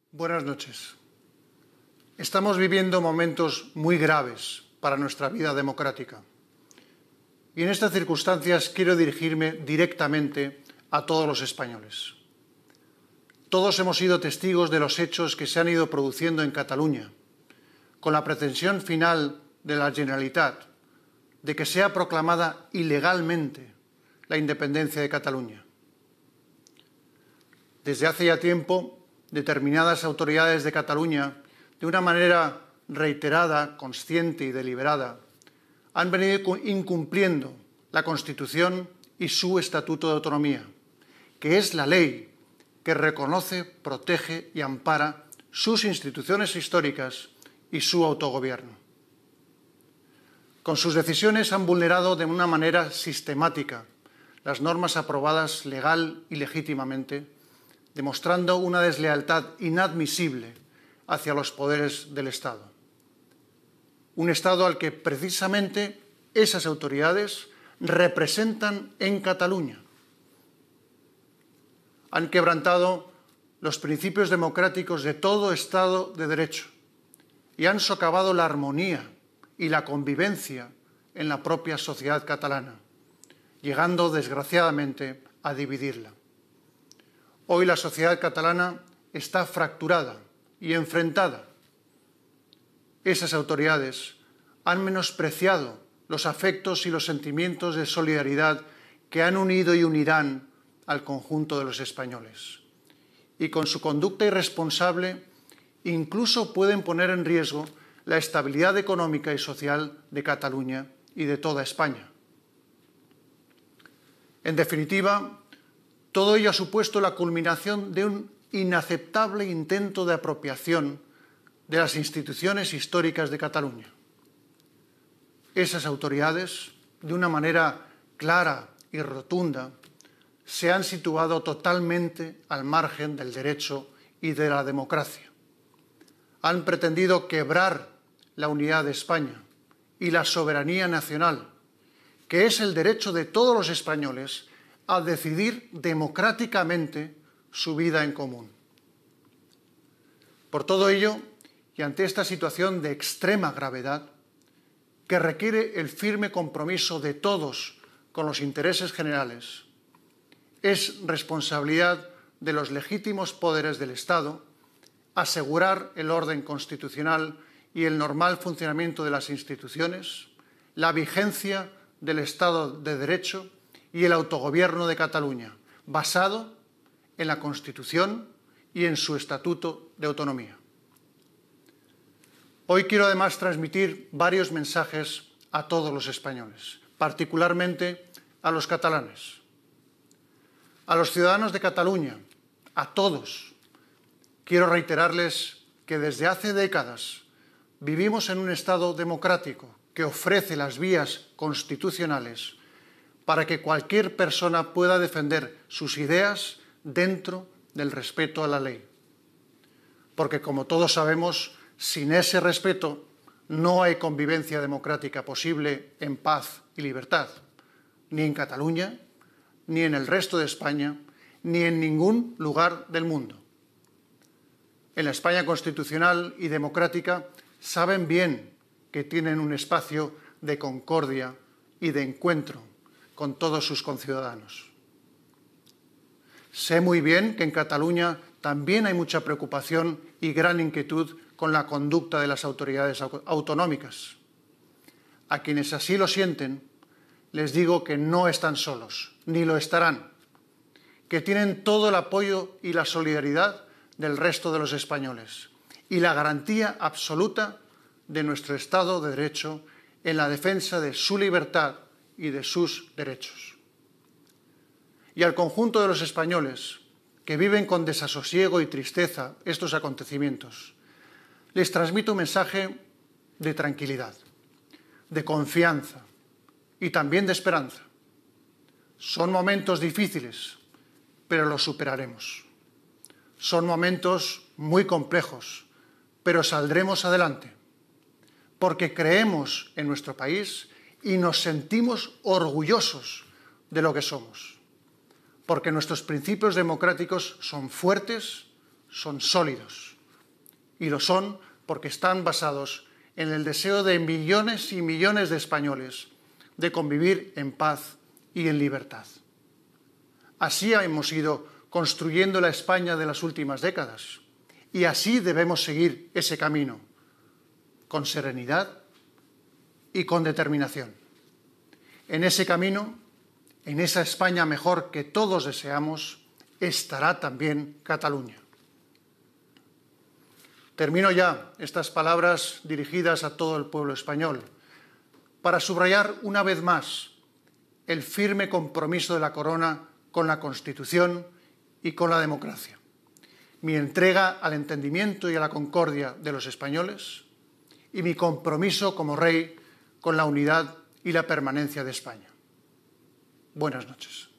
Buenas noches. Estamos viviendo momentos muy graves para nuestra vida democrática. Y en estas circunstancias quiero dirigirme directamente a todos los españoles. Todos hemos sido testigos de los hechos que se han ido produciendo en Cataluña, con la pretensión final de la Generalitat de que sea proclamada ilegalmente la independencia de Cataluña. Desde hace ya tiempo, determinadas autoridades de Cataluña, de una manera reiterada, consciente y deliberada, han venido incumpliendo la Constitución y su Estatuto de Autonomía, que es la ley que reconoce, protege y ampara sus instituciones históricas y su autogobierno. Con sus decisiones han vulnerado de una manera sistemática las normas aprobadas legal y legítimamente, demostrando una deslealtad inadmisible hacia los poderes del Estado. Un Estado al que precisamente esas autoridades representan en Cataluña. Han quebrantado los principios democráticos de todo Estado de Derecho y han socavado la armonía y la convivencia en la propia sociedad catalana, llegando desgraciadamente a dividirla. Hoy la sociedad catalana está fracturada y enfrentada. Esas autoridades han menospreciado los afectos y los sentimientos de solidaridad que han unido y unirán al conjunto de los españoles. Y con su conducta irresponsable incluso pueden poner en riesgo la estabilidad económica y social de Cataluña y de toda España. En definitiva, todo ello ha supuesto la culminación de un inaceptable intento de apropiación de las instituciones históricas de Cataluña. Esas autoridades, de una manera clara y rotunda, se han situado totalmente al margen del derecho y de la democracia. Han pretendido quebrar la unidad de España y la soberanía nacional, que es el derecho de todos los españoles a decidir democráticamente su vida en común. Por todo ello, y ante esta situación de extrema gravedad, que requiere el firme compromiso de todos con los intereses generales, es responsabilidad de los legítimos poderes del Estado asegurar el orden constitucional y el normal funcionamiento de las instituciones, la vigencia del Estado de Derecho y el autogobierno de Cataluña, basado en la Constitución y en su Estatuto de Autonomía. Hoy quiero además transmitir varios mensajes a todos los españoles, particularmente a los catalanes. A los ciudadanos de Cataluña, a todos, quiero reiterarles que desde hace décadas vivimos en un Estado democrático que ofrece las vías constitucionales para que cualquier persona pueda defender sus ideas dentro del respeto a la ley. Porque, como todos sabemos, sin ese respeto no hay convivencia democrática posible en paz y libertad, ni en Cataluña, ni en el resto de España, ni en ningún lugar del mundo. En la España constitucional y democrática saben bien que tienen un espacio de concordia y de encuentro con todos sus conciudadanos. Sé muy bien que en Cataluña también hay mucha preocupación y gran inquietud con la conducta de las autoridades autonómicas. A quienes así lo sienten, les digo que no están solos, ni lo estarán, que tienen todo el apoyo y la solidaridad del resto de los españoles y la garantía absoluta de nuestro Estado de Derecho en la defensa de su libertad y de sus derechos. Y al conjunto de los españoles que viven con desasosiego y tristeza estos acontecimientos, les transmito un mensaje de tranquilidad, de confianza y también de esperanza. Son momentos difíciles, pero los superaremos. Son momentos muy complejos, pero saldremos adelante, porque creemos en nuestro país y nos sentimos orgullosos de lo que somos, porque nuestros principios democráticos son fuertes, son sólidos y lo son porque están basados en el deseo de millones y millones de españoles de convivir en paz y en libertad. Así hemos ido construyendo la España de las últimas décadas y así debemos seguir ese camino, con serenidad y con determinación. En ese camino, en esa España mejor que todos deseamos, estará también Cataluña. Termino ya estas palabras dirigidas a todo el pueblo español para subrayar una vez más el firme compromiso de la Corona con la Constitución y con la democracia, mi entrega al entendimiento y a la concordia de los españoles y mi compromiso como rey con la unidad y la permanencia de España. Buenas noches.